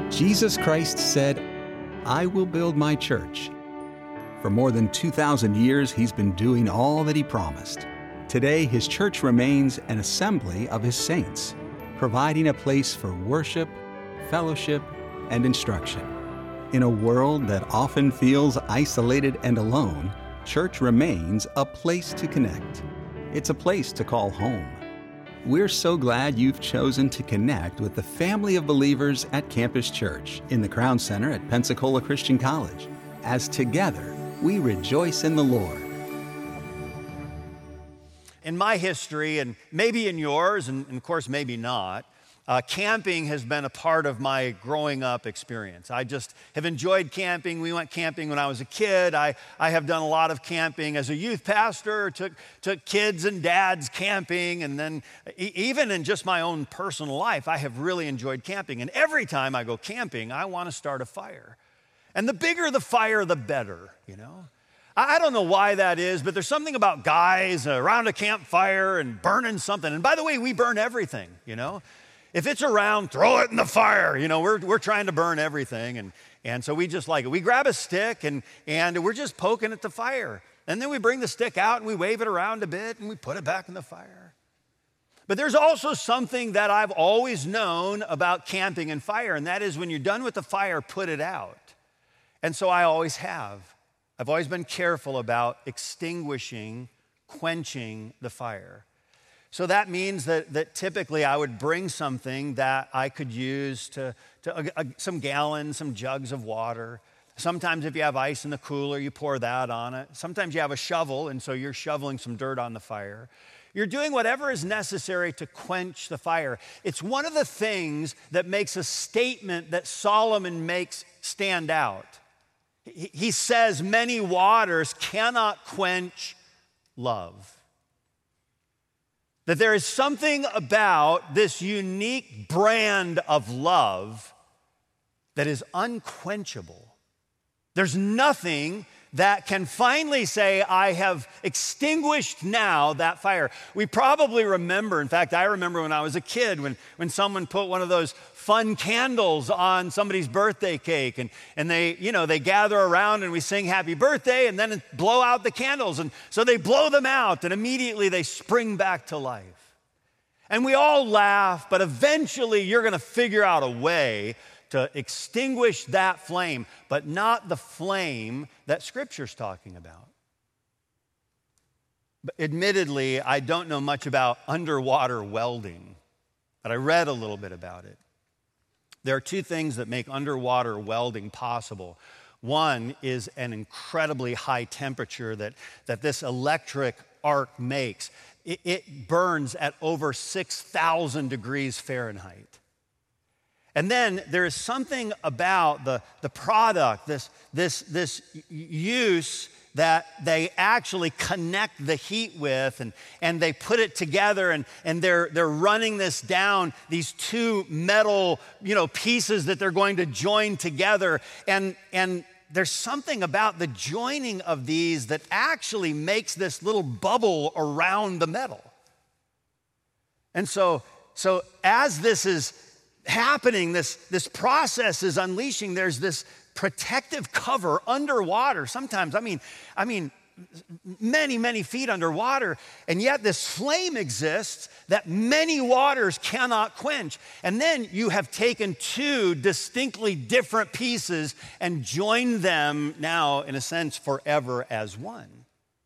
Jesus Christ said, "I will build my church." For more than 2,000 years, he's been doing all that he promised. Today, his church remains an assembly of his saints, providing a place for worship, fellowship, and instruction. In a world that often feels isolated and alone, church remains a place to connect. It's a place to call home. We're so glad you've chosen to connect with the family of believers at Campus Church in the Crown Center at Pensacola Christian College, as together we rejoice in the Lord. In my history, and maybe in yours, and of course maybe not, camping has been a part of my growing up experience. I just have enjoyed camping. We went camping when I was a kid. I have done a lot of camping as a youth pastor, took kids and dads camping, and then even in just my own personal life, I have really enjoyed camping. And every time I go camping, I want to start a fire. And the bigger the fire, the better, you know? I don't know why that is, but there's something about guys around a campfire and burning something. And by the way, we burn everything, you know? If it's around, throw it in the fire. You know, we're trying to burn everything. And so we just like it. We grab a stick and we're just poking at the fire. And then we bring the stick out and we wave it around a bit and we put it back in the fire. But there's also something that I've always known about camping and fire, and that is when you're done with the fire, put it out. And so I always have. I've always been careful about extinguishing, quenching the fire. So that means that typically I would bring something that I could use some gallons, some jugs of water. Sometimes if you have ice in the cooler, you pour that on it. Sometimes you have a shovel, and so you're shoveling some dirt on the fire. You're doing whatever is necessary to quench the fire. It's one of the things that makes a statement that Solomon makes stand out. He says, many waters cannot quench love. That there is something about this unique brand of love that is unquenchable. There's nothing that can finally say, I have extinguished now that fire. We probably remember, in fact, I remember when I was a kid, when someone put one of those fun candles on somebody's birthday cake, and they gather around and we sing happy birthday and then blow out the candles. And so they blow them out and immediately they spring back to life. And we all laugh, but eventually you're gonna figure out a way to extinguish that flame, but not the flame that Scripture's talking about. But admittedly, I don't know much about underwater welding, but I read a little bit about it. There are two things that make underwater welding possible. One is an incredibly high temperature that this electric arc makes. It burns at over 6,000 degrees Fahrenheit. And then there is something about the product, this use that they actually connect the heat with, and they put it together, and they're running this down these two metal, pieces that they're going to join together. And there's something about the joining of these that actually makes this little bubble around the metal. And so as this is happening, this process is unleashing, there's this protective cover underwater, sometimes, I mean, many feet underwater, and yet this flame exists that many waters cannot quench. And then you have taken two distinctly different pieces and joined them now, in a sense, forever as one.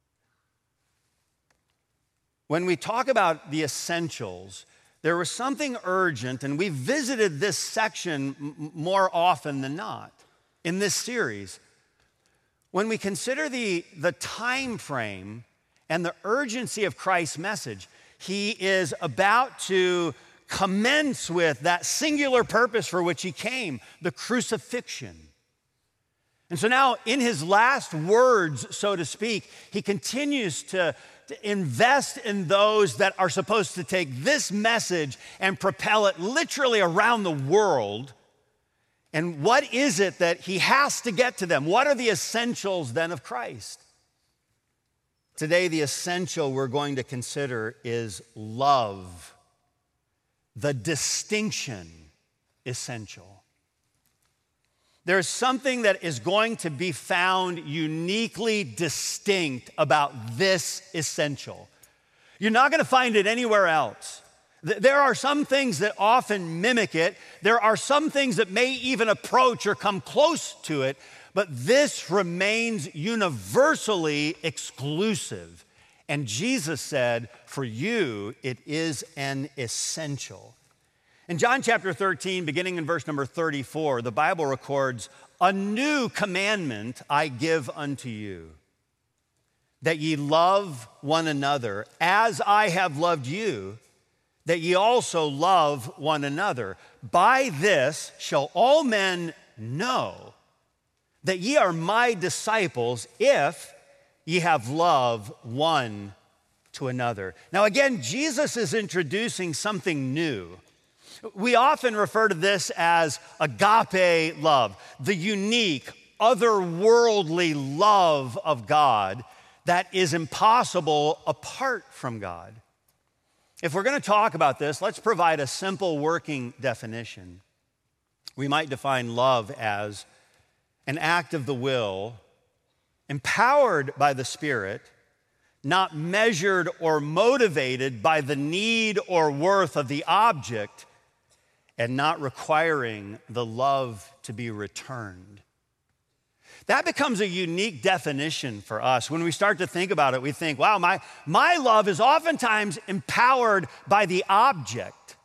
When we talk about the essentials, there was something urgent, and we visited this section more often than not in this series. When we consider the time frame and the urgency of Christ's message, he is about to commence with that singular purpose for which he came, the crucifixion. And so now, in his last words, so to speak, he continues to invest in those that are supposed to take this message and propel it literally around the world. And what is it that he has to get to them? What are the essentials then of Christ? Today, the essential we're going to consider is love, the distinction essential. There's something that is going to be found uniquely distinct about this essential. You're not going to find it anywhere else. There are some things that often mimic it. There are some things that may even approach or come close to it, but this remains universally exclusive. And Jesus said, for you, it is an essential. In John chapter 13, beginning in verse number 34, the Bible records, a new commandment I give unto you, that ye love one another as I have loved you, that ye also love one another. By this shall all men know that ye are my disciples, if ye have love one to another. Now again, Jesus is introducing something new. We often refer to this as agape love, the unique, otherworldly love of God that is impossible apart from God. If we're going to talk about this, let's provide a simple working definition. We might define love as an act of the will, empowered by the Spirit, not measured or motivated by the need or worth of the object, and not requiring the love to be returned. That becomes a unique definition for us. When we start to think about it, we think, wow, my love is oftentimes empowered by the object.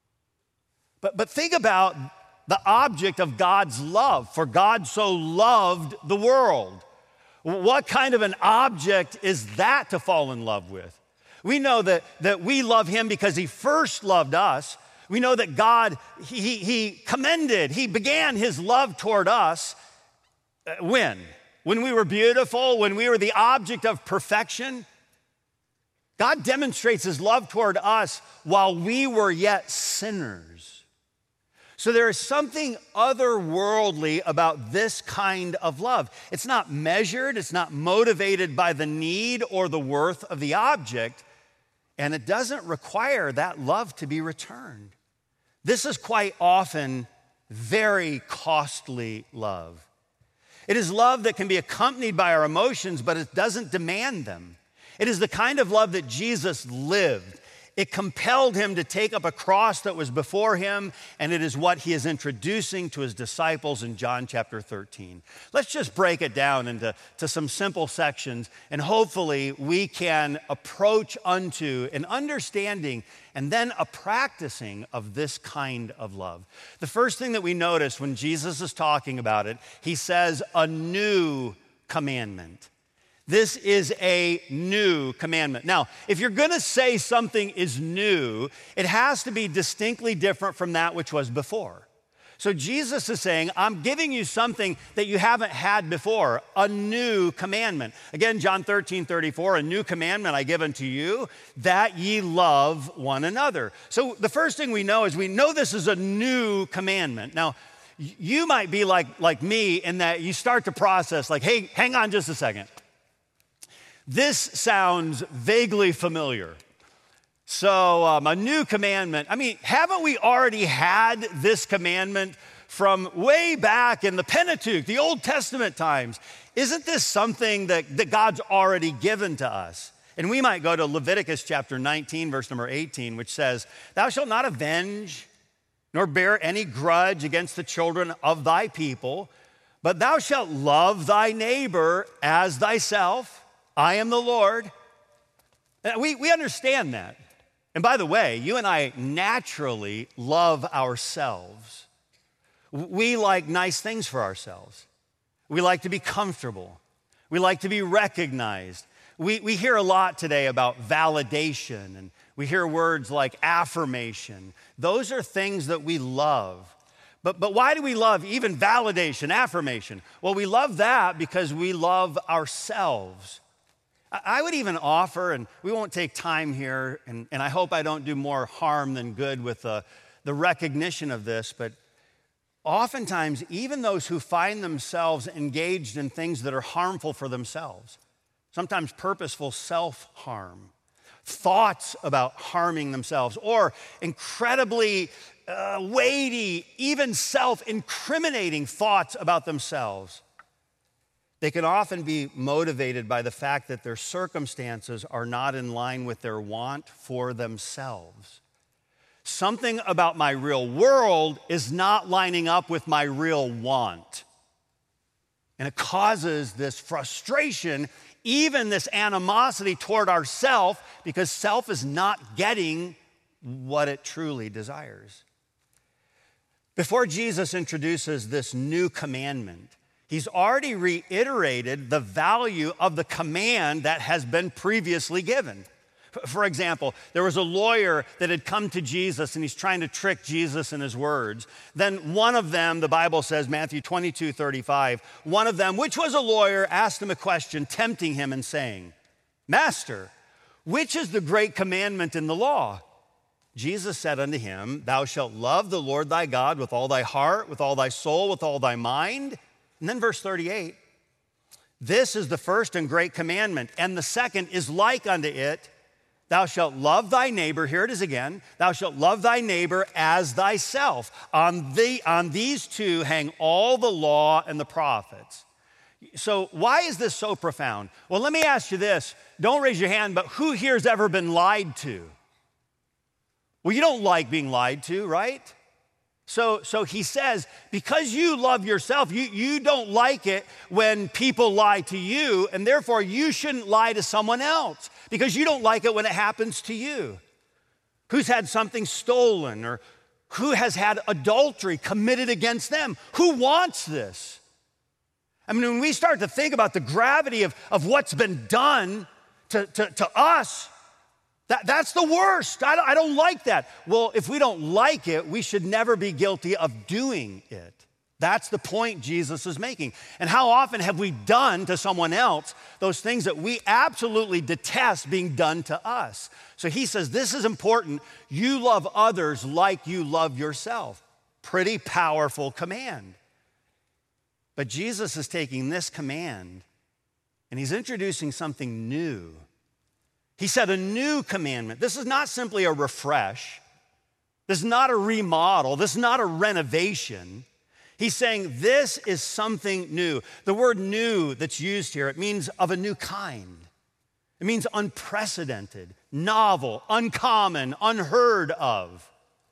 But think about the object of God's love, for God so loved the world. What kind of an object is that to fall in love with? We know that we love him because he first loved us. We know that God, he began his love toward us when? When we were beautiful, when we were the object of perfection. God demonstrates his love toward us while we were yet sinners. So there is something otherworldly about this kind of love. It's not measured, it's not motivated by the need or the worth of the object, and it doesn't require that love to be returned. This is quite often very costly love. It is love that can be accompanied by our emotions, but it doesn't demand them. It is the kind of love that Jesus lived. It compelled him to take up a cross that was before him, and it is what he is introducing to his disciples in John chapter 13. Let's just break it down into some simple sections, and hopefully we can approach unto an understanding and then a practicing of this kind of love. The first thing that we notice when Jesus is talking about it, he says, a new commandment. This is a new commandment. Now, if you're going to say something is new, it has to be distinctly different from that which was before. So Jesus is saying, I'm giving you something that you haven't had before, a new commandment. Again, John 13:34, a new commandment I give unto you, that ye love one another. So the first thing we know is we know this is a new commandment. Now, you might be like me in that you start to process like, hey, hang on just a second. This sounds vaguely familiar. So a new commandment. I mean, haven't we already had this commandment from way back in the Pentateuch, the Old Testament times? Isn't this something that God's already given to us? And we might go to Leviticus chapter 19, verse number 18, which says, thou shalt not avenge nor bear any grudge against the children of thy people, but thou shalt love thy neighbor as thyself. I am the Lord. We understand that. And by the way, you and I naturally love ourselves. We like nice things for ourselves. We like to be comfortable. We like to be recognized. We hear a lot today about validation, and we hear words like affirmation. Those are things that we love. But why do we love even validation, affirmation? Well, we love that because we love ourselves. I would even offer, and we won't take time here, and I hope I don't do more harm than good with the recognition of this, but oftentimes, even those who find themselves engaged in things that are harmful for themselves, sometimes purposeful self-harm, thoughts about harming themselves, or incredibly weighty, even self-incriminating thoughts about themselves, they can often be motivated by the fact that their circumstances are not in line with their want for themselves. Something about my real world is not lining up with my real want. And it causes this frustration, even this animosity toward ourself, because self is not getting what it truly desires. Before Jesus introduces this new commandment, he's already reiterated the value of the command that has been previously given. For example, there was a lawyer that had come to Jesus and he's trying to trick Jesus in his words. Then one of them, the Bible says, Matthew 22:35, one of them, which was a lawyer, asked him a question, tempting him and saying, Master, which is the great commandment in the law? Jesus said unto him, Thou shalt love the Lord thy God with all thy heart, with all thy soul, with all thy mind. And then verse 38, this is the first and great commandment, and the second is like unto it, Thou shalt love thy neighbor, here it is again, thou shalt love thy neighbor as thyself. On these two hang all the law and the prophets. So why is this so profound? Well, let me ask you this. Don't raise your hand, but who here has ever been lied to? Well, you don't like being lied to, right? So he says, because you love yourself, you don't like it when people lie to you, and therefore you shouldn't lie to someone else because you don't like it when it happens to you. Who's had something stolen or who has had adultery committed against them? Who wants this? I mean, when we start to think about the gravity of what's been done to us, that's the worst. I don't like that. Well, if we don't like it, we should never be guilty of doing it. That's the point Jesus is making. And how often have we done to someone else those things that we absolutely detest being done to us? So he says, this is important. You love others like you love yourself. Pretty powerful command. But Jesus is taking this command and he's introducing something new. He said a new commandment. This is not simply a refresh. This is not a remodel. This is not a renovation. He's saying this is something new. The word new that's used here, it means of a new kind. It means unprecedented, novel, uncommon, unheard of.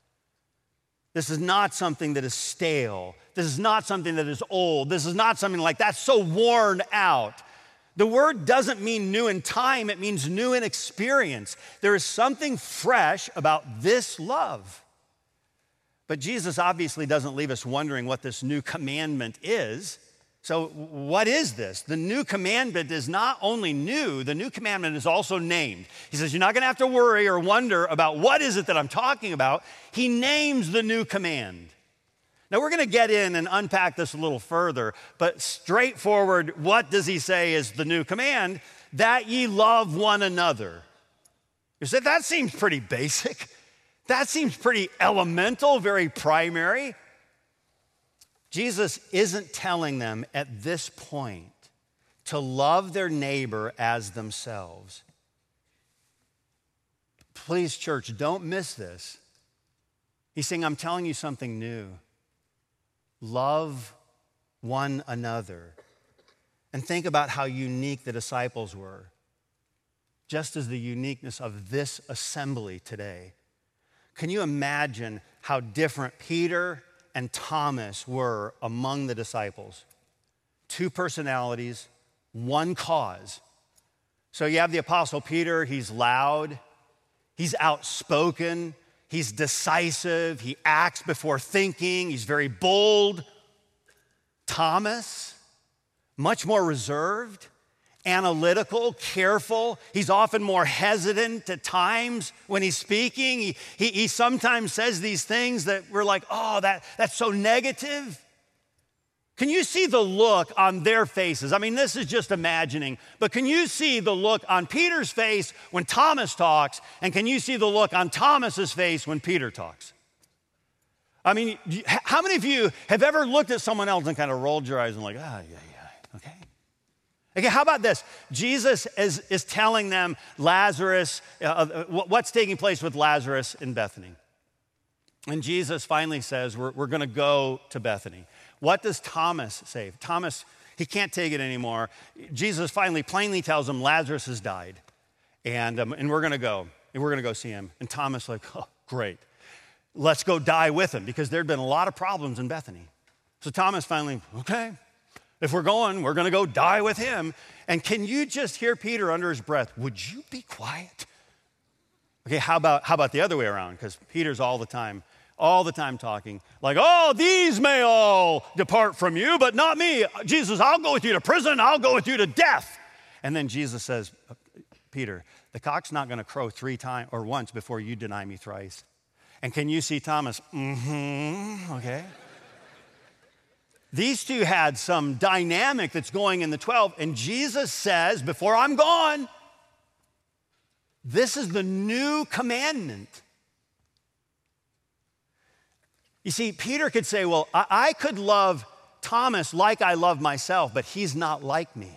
This is not something that is stale. This is not something that is old. This is not something like that's so worn out. The word doesn't mean new in time, it means new in experience. There is something fresh about this love. But Jesus obviously doesn't leave us wondering what this new commandment is. So what is this? The new commandment is not only new, the new commandment is also named. He says, you're not gonna have to worry or wonder about what is it that I'm talking about. He names the new command. Now we're gonna get in and unpack this a little further, but straightforward, what does he say is the new command? That ye love one another. You say, that seems pretty basic. That seems pretty elemental, very primary. Jesus isn't telling them at this point to love their neighbor as themselves. Please, church, don't miss this. He's saying, I'm telling you something new. Love one another. And think about how unique the disciples were, just as the uniqueness of this assembly today. Can you imagine how different Peter and Thomas were among the disciples? Two personalities, one cause. So you have the Apostle Peter, he's loud, he's outspoken, he's decisive, he acts before thinking, he's very bold. Thomas, much more reserved, analytical, careful. He's often more hesitant at times when he's speaking. He sometimes says these things that we're like, oh, that's so negative. Can you see the look on their faces? I mean, this is just imagining, but can you see the look on Peter's face when Thomas talks, and can you see the look on Thomas's face when Peter talks? I mean, how many of you have ever looked at someone else and kind of rolled your eyes and like, yeah, okay. Okay, how about this? Jesus is telling them Lazarus, what's taking place with Lazarus in Bethany. And Jesus finally says, we're going to go to Bethany. What does Thomas say? Thomas, he can't take it anymore. Jesus finally plainly tells him Lazarus has died, and we're going to go. And we're going to go see him. And Thomas like, oh, great. Let's go die with him, because there'd been a lot of problems in Bethany. So Thomas finally, okay, if we're going to go die with him. And can you just hear Peter under his breath, would you be quiet? Okay, how about the other way around? Because Peter's all the time talking, like, oh, these may all depart from you, but not me. Jesus, I'll go with you to prison. I'll go with you to death. And then Jesus says, Peter, the cock's not going to crow 3 times or once before you deny me thrice. And can you see Thomas? Okay. These two had some dynamic that's going in the 12, and Jesus says, before I'm gone, this is the new commandment. You see, Peter could say, well, I could love Thomas like I love myself, but he's not like me.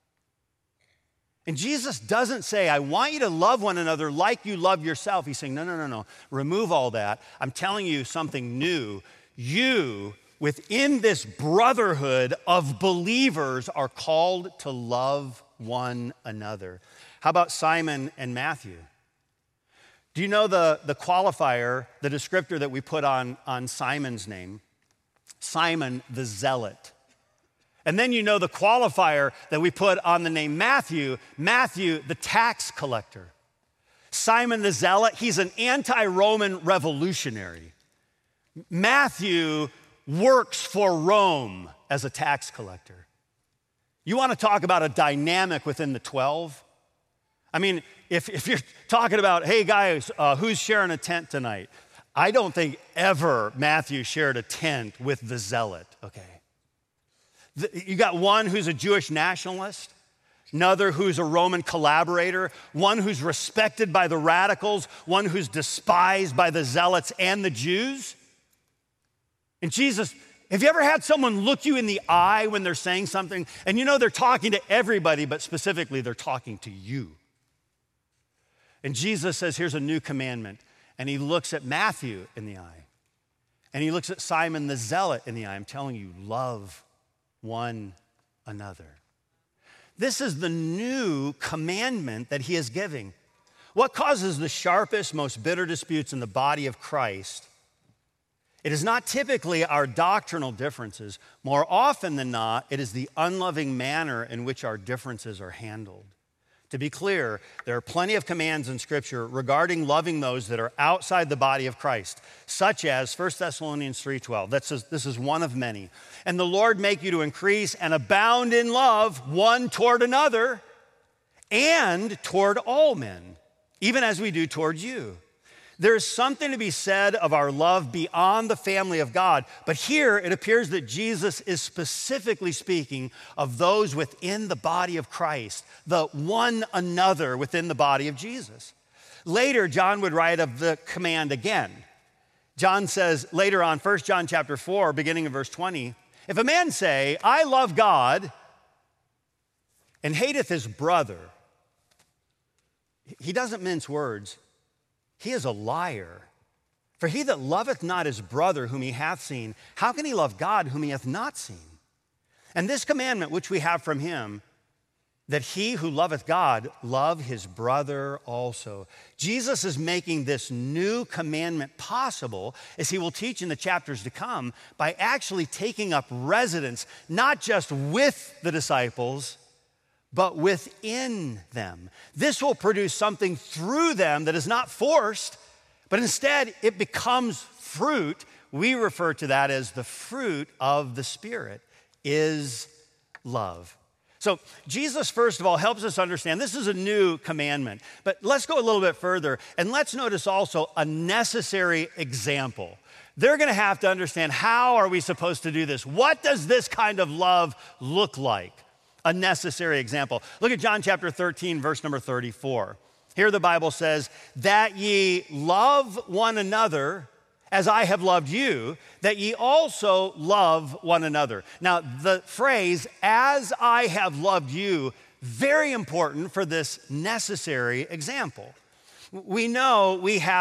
And Jesus doesn't say, I want you to love one another like you love yourself. He's saying, no. Remove all that. I'm telling you something new. You, within this brotherhood of believers, are called to love one another. How about Simon and Matthew? Do you know the qualifier, the descriptor that we put on Simon's name? Simon the Zealot. And then you know the qualifier that we put on the name Matthew, Matthew the tax collector. Simon the Zealot, he's an anti-Roman revolutionary. Matthew works for Rome as a tax collector. You want to talk about a dynamic within the 12? I mean, if you're talking about, hey guys, who's sharing a tent tonight? I don't think ever Matthew shared a tent with the zealot, okay? You got one who's a Jewish nationalist, another who's a Roman collaborator, one who's respected by the radicals, one who's despised by the zealots and the Jews. And Jesus, have you ever had someone look you in the eye when they're saying something, and you know they're talking to everybody, but specifically they're talking to you? And Jesus says, here's a new commandment. And he looks at Matthew in the eye. And he looks at Simon the Zealot in the eye. I'm telling you, love one another. This is the new commandment that he is giving. What causes the sharpest, most bitter disputes in the body of Christ? It is not typically our doctrinal differences. More often than not, it is the unloving manner in which our differences are handled. To be clear, there are plenty of commands in Scripture regarding loving those that are outside the body of Christ, such as 1 Thessalonians 3:12. This is one of many. And the Lord make you to increase and abound in love one toward another and toward all men, even as we do toward you. There's something to be said of our love beyond the family of God, but here it appears that Jesus is specifically speaking of those within the body of Christ, the one another within the body of Jesus. Later, John would write of the command again. John says later on, 1 John chapter 4, beginning in verse 20, if a man say, I love God, and hateth his brother, he doesn't mince words. He is a liar. For he that loveth not his brother whom he hath seen, how can he love God whom he hath not seen? And this commandment which we have from him, that he who loveth God love his brother also. Jesus is making this new commandment possible, as he will teach in the chapters to come, by actually taking up residence, not just with the disciples, but within them. This will produce something through them that is not forced, but instead it becomes fruit. We refer to that as the fruit of the Spirit, is love. So Jesus, first of all, helps us understand this is a new commandment. But let's go a little bit further, and let's notice also a necessary example. They're going to have to understand, how are we supposed to do this? What does this kind of love look like? A necessary example. Look at John chapter 13, verse number 34. Here the Bible says, that ye love one another as I have loved you, that ye also love one another. Now, the phrase, as I have loved you, very important for this necessary example. We know we have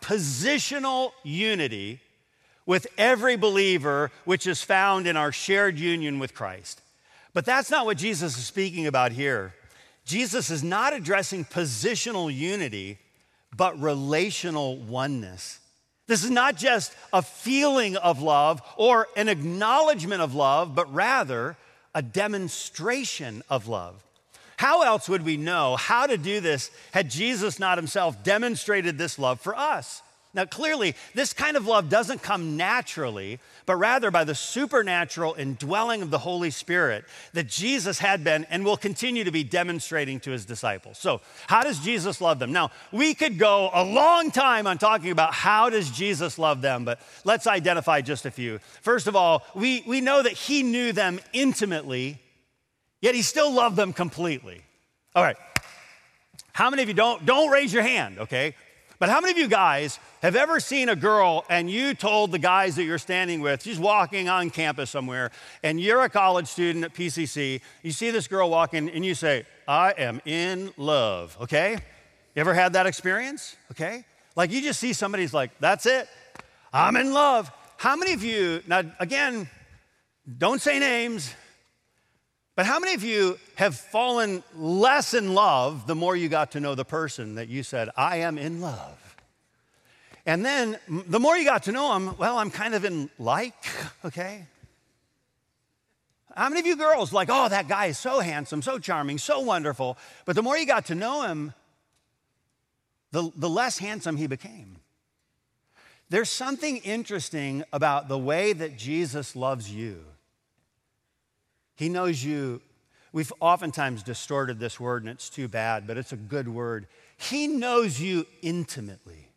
positional unity with every believer, which is found in our shared union with Christ. But that's not what Jesus is speaking about here. Jesus is not addressing positional unity, but relational oneness. This is not just a feeling of love or an acknowledgement of love, but rather a demonstration of love. How else would we know how to do this had Jesus not himself demonstrated this love for us? Now, clearly, this kind of love doesn't come naturally, but rather by the supernatural indwelling of the Holy Spirit that Jesus had been and will continue to be demonstrating to his disciples. So, how does Jesus love them? Now, we could go a long time on talking about how does Jesus love them, but let's identify just a few. First of all, we know that he knew them intimately, yet he still loved them completely. All right. How many of you don't raise your hand, okay? But how many of you guys have ever seen a girl and you told the guys that you're standing with, she's walking on campus somewhere, and you're a college student at PCC, you see this girl walking and you say, I am in love, okay? You ever had that experience, okay? Like you just see somebody's like, that's it, I'm in love. How many of you, now again, don't say names, but how many of you have fallen less in love the more you got to know the person that you said, I am in love? And then the more you got to know them, well, I'm kind of in like, okay? How many of you girls like, oh, that guy is so handsome, so charming, so wonderful, but the more you got to know him, the less handsome he became. There's something interesting about the way that Jesus loves you. He knows you. We've oftentimes distorted this word, and it's too bad, but it's a good word. He knows you intimately.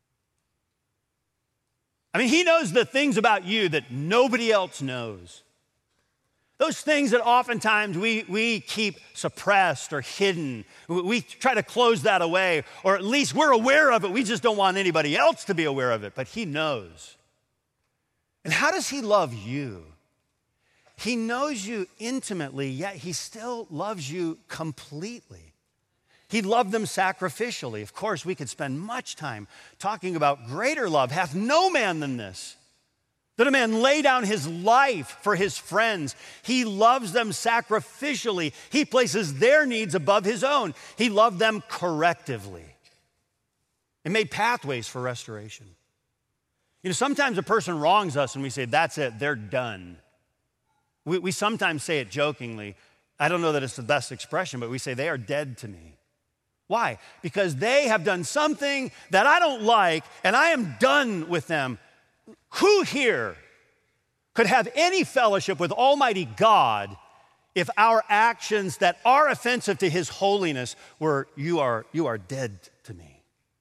I mean, he knows the things about you that nobody else knows. Those things that oftentimes we keep suppressed or hidden. We try to close that away, or at least we're aware of it. We just don't want anybody else to be aware of it, but he knows. And how does he love you? He knows you intimately, yet he still loves you completely. He loved them sacrificially. Of course, we could spend much time talking about greater love. Hath no man than this, that a man lay down his life for his friends. He loves them sacrificially. He places their needs above his own. He loved them correctively and made pathways for restoration. You know, sometimes a person wrongs us and we say, that's it, they're done. We sometimes say it jokingly. I don't know that it's the best expression, but we say they are dead to me. Why? Because they have done something that I don't like, and I am done with them. Who here could have any fellowship with Almighty God if our actions that are offensive to his holiness were, you are dead to me?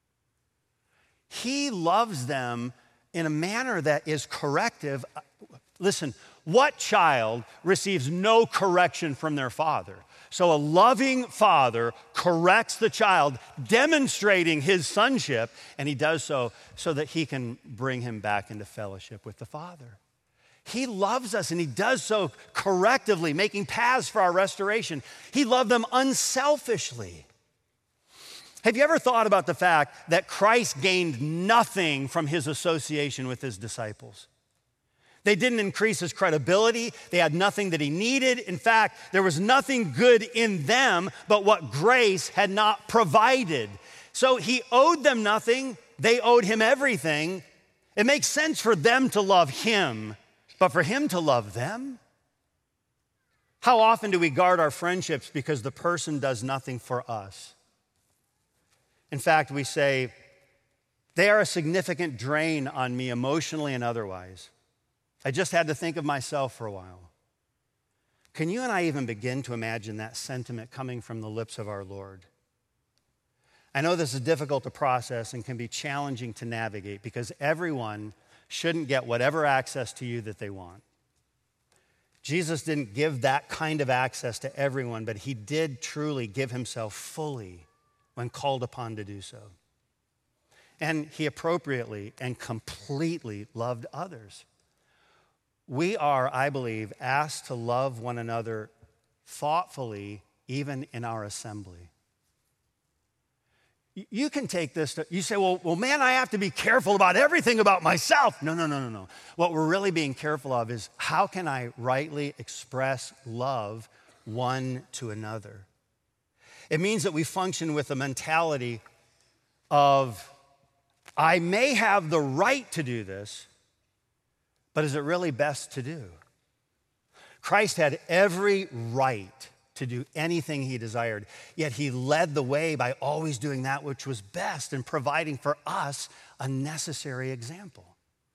He loves them in a manner that is corrective. Listen, what child receives no correction from their father? So a loving father corrects the child, demonstrating his sonship, and he does so that he can bring him back into fellowship with the Father. He loves us, and he does so correctively, making paths for our restoration. He loved them unselfishly. Have you ever thought about the fact that Christ gained nothing from his association with his disciples? They didn't increase his credibility. They had nothing that he needed. In fact, there was nothing good in them but what grace had not provided. So he owed them nothing. They owed him everything. It makes sense for them to love him, but for him to love them? How often do we guard our friendships because the person does nothing for us? In fact, we say, they are a significant drain on me emotionally and otherwise. I just had to think of myself for a while. Can you and I even begin to imagine that sentiment coming from the lips of our Lord? I know this is difficult to process and can be challenging to navigate because everyone shouldn't get whatever access to you that they want. Jesus didn't give that kind of access to everyone, but he did truly give himself fully when called upon to do so. And he appropriately and completely loved others. We are, I believe, asked to love one another thoughtfully, even in our assembly. You can take this, you say, well, man, I have to be careful about everything about myself. No. What we're really being careful of is how can I rightly express love one to another? It means that we function with a mentality of, I may have the right to do this, but is it really best to do? Christ had every right to do anything he desired, yet he led the way by always doing that which was best and providing for us a necessary example.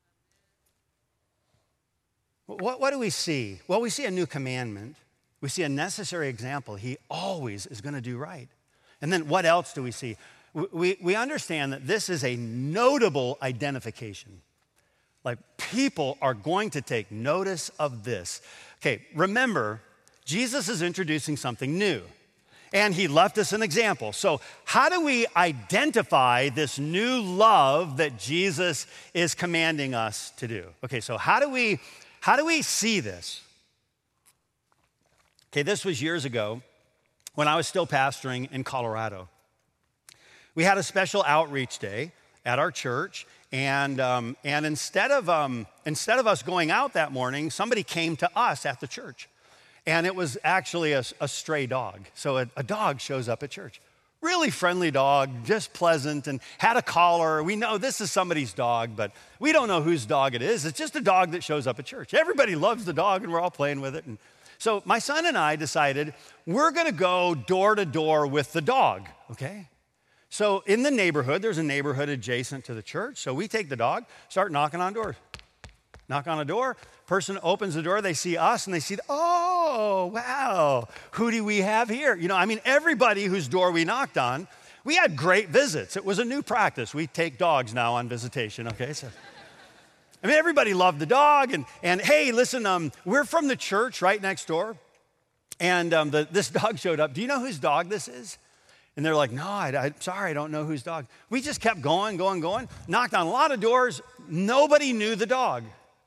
What do we see? Well, we see a new commandment. We see a necessary example. He always is going to do right. And then what else do we see? We understand that this is a notable identification. Like, people are going to take notice of this. Okay, remember, Jesus is introducing something new, and he left us an example. So how do we identify this new love that Jesus is commanding us to do? Okay, so how do we see this? Okay, this was years ago when I was still pastoring in Colorado. We had a special outreach day at our church, and instead of us going out that morning, somebody came to us at the church. And it was actually a stray dog. So a dog shows up at church. Really friendly dog, just pleasant, and had a collar. We know this is somebody's dog, but we don't know whose dog it is. It's just a dog that shows up at church. Everybody loves the dog, and we're all playing with it. And so my son and I decided we're going to go door to door with the dog, okay? So in the neighborhood, there's a neighborhood adjacent to the church. So we take the dog, start knocking on doors. Knock on a door, person opens the door, they see us, and they see, oh, wow, who do we have here? You know, I mean, everybody whose door we knocked on, we had great visits. It was a new practice. We take dogs now on visitation, okay? So, I mean, everybody loved the dog, and hey, listen, we're from the church right next door, and this dog showed up. Do you know whose dog this is? And they're like, no, I'm sorry, I don't know whose dog. We just kept going, knocked on a lot of doors. Nobody knew the dog.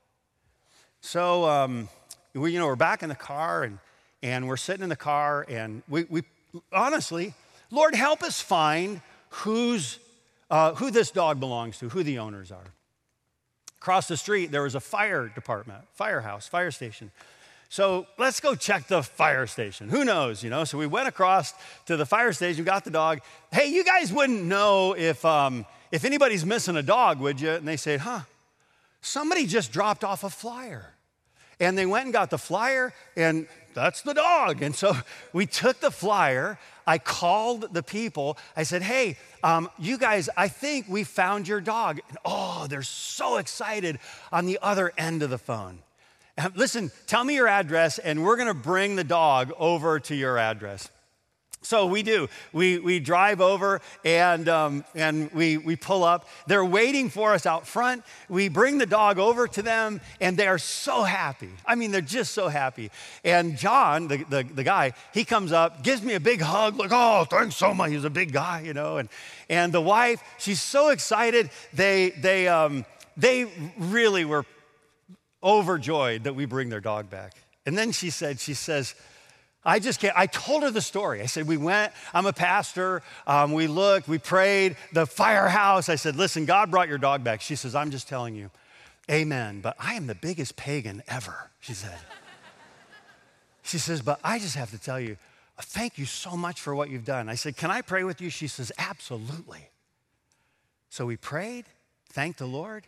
So, we're back in the car, and we're sitting in the car, and we honestly, Lord, help us find who this dog belongs to, who the owners are. Across the street, there was a fire department, firehouse, fire station. So let's go check the fire station. Who knows, you know? So we went across to the fire station, got the dog. Hey, you guys wouldn't know if anybody's missing a dog, would you? And they said, somebody just dropped off a flyer. And they went and got the flyer, and that's the dog. And so we took the flyer. I called the people. I said, hey, you guys, I think we found your dog. And oh, they're so excited on the other end of the phone. And listen, tell me your address, and we're going to bring the dog over to your address. So we do. We drive over, and we pull up. They're waiting for us out front. We bring the dog over to them, and they are so happy. I mean, they're just so happy. And John, the guy, he comes up, gives me a big hug, like, oh, thanks so much. He's a big guy, you know. And the wife, she's so excited. They really were overjoyed that we bring their dog back. And then she says, I just can't. I told her the story. I said, we went, I'm a pastor. We looked, we prayed, the firehouse. I said, listen, God brought your dog back. She says, I'm just telling you, amen. But I am the biggest pagan ever, she said. She says, but I just have to tell you, thank you so much for what you've done. I said, can I pray with you? She says, absolutely. So we prayed, thanked the Lord,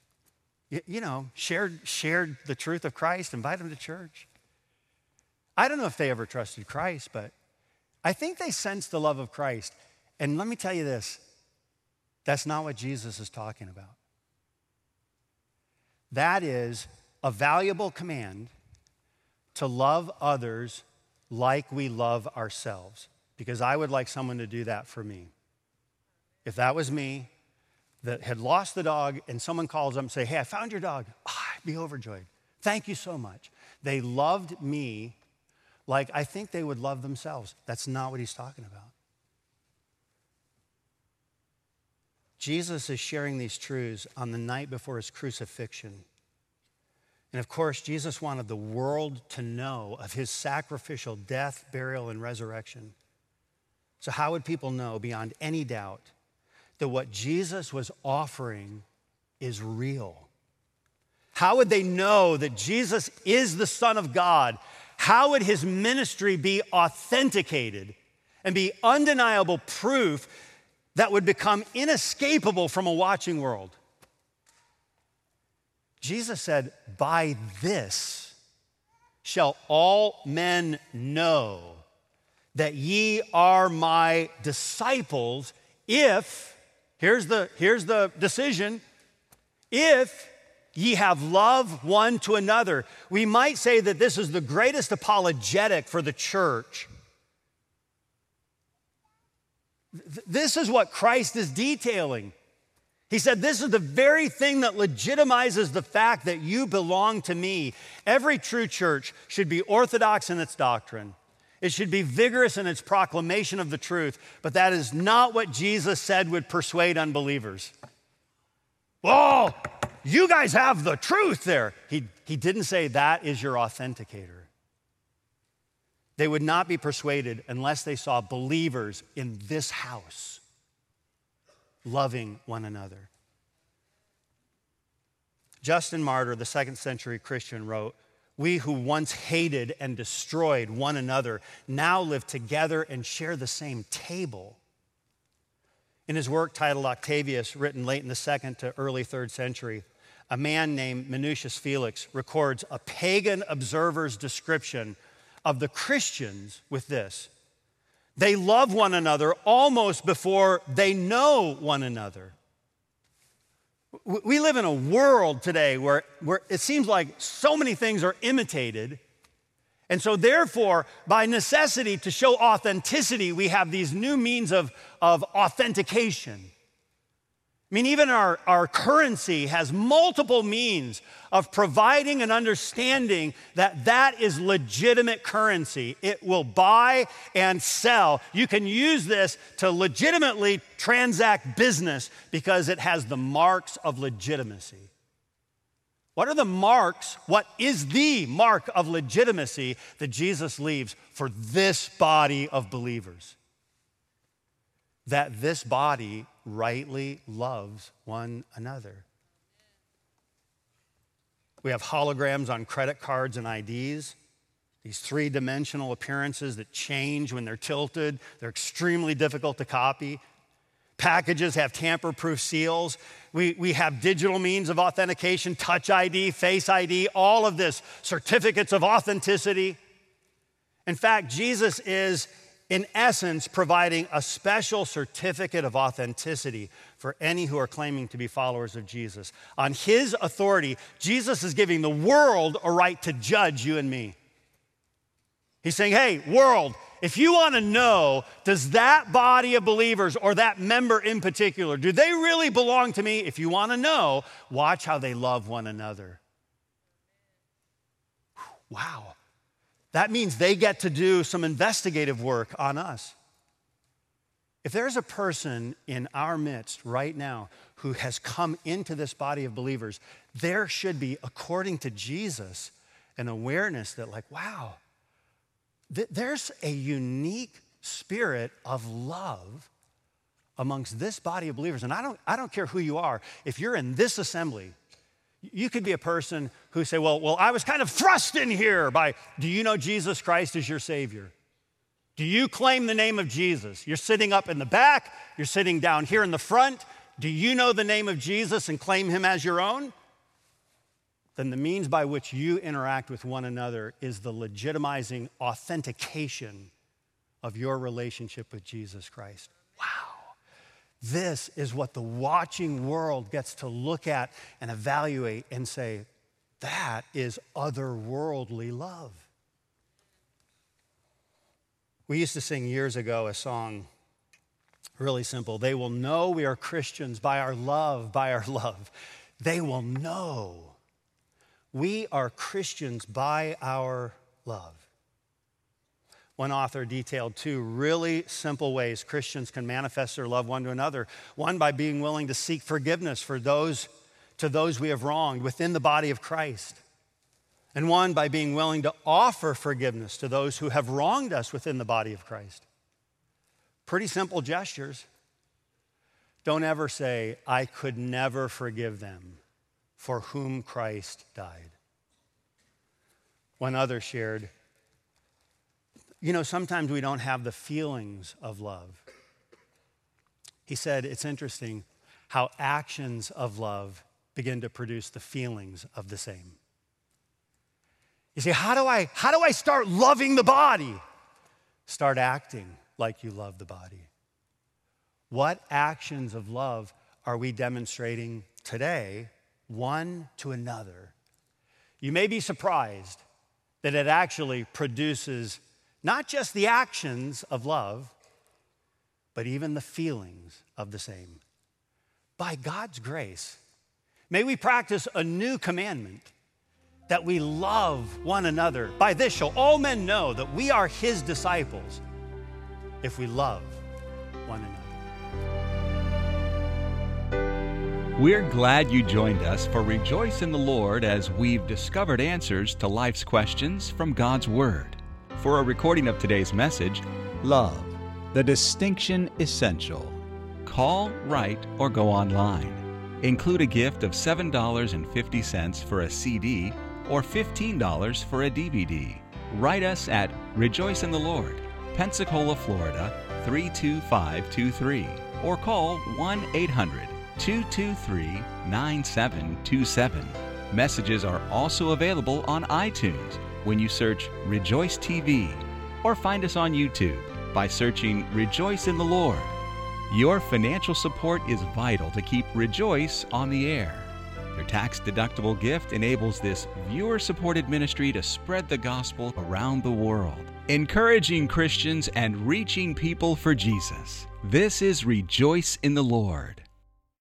shared the truth of Christ, invited them to church. I don't know if they ever trusted Christ, but I think they sensed the love of Christ. And let me tell you this, that's not what Jesus is talking about. That is a valuable command to love others like we love ourselves, because I would like someone to do that for me. If that was me that had lost the dog and someone calls up and say, hey, I found your dog, I'd be overjoyed. Thank you so much. They loved me like I think they would love themselves. That's not what he's talking about. Jesus is sharing these truths on the night before his crucifixion. And of course, Jesus wanted the world to know of his sacrificial death, burial, and resurrection. So how would people know beyond any doubt that what Jesus was offering is real? How would they know that Jesus is the Son of God? How would his ministry be authenticated and be undeniable proof that would become inescapable from a watching world? Jesus said, "By this shall all men know that ye are my disciples if," here's the decision, "if ye have love one to another." We might say that this is the greatest apologetic for the church. This is what Christ is detailing. He said, this is the very thing that legitimizes the fact that you belong to me. Every true church should be orthodox in its doctrine. It should be vigorous in its proclamation of the truth, but that is not what Jesus said would persuade unbelievers. Whoa, you guys have the truth there. He didn't say that is your authenticator. They would not be persuaded unless they saw believers in this house loving one another. Justin Martyr, the 2nd century Christian, wrote, "We who once hated and destroyed one another now live together and share the same table." In his work titled Octavius, written late in the 2nd to early 3rd century, a man named Minucius Felix records a pagan observer's description of the Christians with this: they love one another almost before they know one another. We live in a world today where it seems like so many things are imitated. And so therefore, by necessity to show authenticity, we have these new means of authentication. I mean, even our currency has multiple means of providing an understanding that that is legitimate currency. It will buy and sell. You can use this to legitimately transact business because it has the marks of legitimacy. What are the marks? What is the mark of legitimacy that Jesus leaves for this body of believers? That this body rightly loves one another. We have holograms on credit cards and IDs, these three-dimensional appearances that change when they're tilted. They're extremely difficult to copy. Packages have tamper-proof seals. We have digital means of authentication, Touch ID, Face ID, all of this, certificates of authenticity. In fact, Jesus is, in essence, providing a special certificate of authenticity for any who are claiming to be followers of Jesus. On his authority, Jesus is giving the world a right to judge you and me. He's saying, hey, world, if you want to know, does that body of believers or that member in particular, do they really belong to me? If you want to know, watch how they love one another. Wow. That means they get to do some investigative work on us. If there's a person in our midst right now who has come into this body of believers, there should be, according to Jesus, an awareness that like, wow, there's a unique spirit of love amongst this body of believers. And I don't care who you are. If you're in this assembly, you could be a person who say, well, I was kind of thrust in here by, do you know Jesus Christ as your Savior? Do you claim the name of Jesus? You're sitting up in the back. You're sitting down here in the front. Do you know the name of Jesus and claim him as your own? Then the means by which you interact with one another is the legitimizing authentication of your relationship with Jesus Christ. Wow. This is what the watching world gets to look at and evaluate and say, that is otherworldly love. We used to sing years ago a song, really simple. They will know we are Christians by our love, by our love. They will know we are Christians by our love. One author detailed two really simple ways Christians can manifest their love one to another. One, by being willing to seek forgiveness for those we have wronged within the body of Christ. And one, by being willing to offer forgiveness to those who have wronged us within the body of Christ. Pretty simple gestures. don't ever say, I could never forgive them for whom Christ died. One other shared, sometimes we don't have the feelings of love. He said, it's interesting how actions of love begin to produce the feelings of the same. You say, how do I start loving the body? Start acting like you love the body. What actions of love are we demonstrating today, one to another? You may be surprised that it actually produces not just the actions of love, but even the feelings of the same. By God's grace, may we practice a new commandment, that we love one another. By this shall all men know that we are his disciples, if we love one another. We're glad you joined us for Rejoice in the Lord as we've discovered answers to life's questions from God's Word. For a recording of today's message, Love, the Distinction Essential, call, write, or go online. Include a gift of $7.50 for a CD or $15 for a DVD. Write us at Rejoice in the Lord, Pensacola, Florida 32523, or call 1-800-223-9727. Messages are also available on iTunes when you search Rejoice TV, or find us on YouTube by searching Rejoice in the Lord. Your financial support is vital to keep Rejoice on the air. Your tax-deductible gift enables this viewer-supported ministry to spread the gospel around the world, encouraging Christians and reaching people for Jesus. This is Rejoice in the Lord.